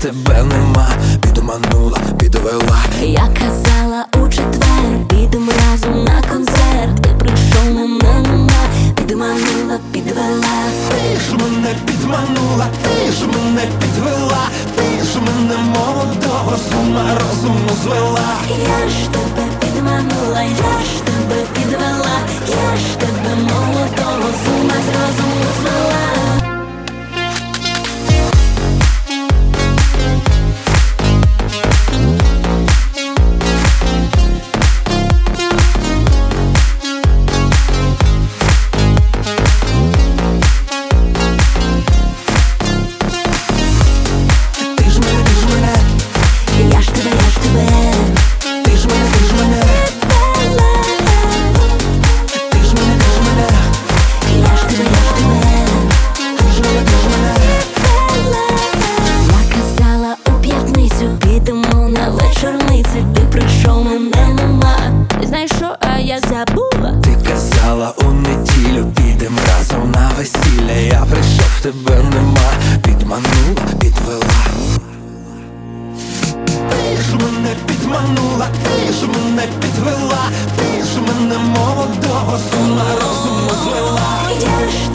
тебе нема. Підманула, підвела. Я казала у четвер, підемо разом на концерт. Ти прийшов, мене нема. Підманула, підвела. Ти ж мене підманула, ти ж мене підвела. Ти ж мене молодого з ума розуму звела. Я ж тебе підманула, я ж тебе підвела. Я ж тебе молодого з ума з розуму звела. Ти прийшов, мене нема. Ти знаєш що, а я забула. Ти казала у неділю, підем разом на весілля. Я прийшов, тебе нема. Підманула, підвела. Ти ж мене підманула, ти ж мене підвела. Ти ж мене молодого з ума розуму звела. Я ж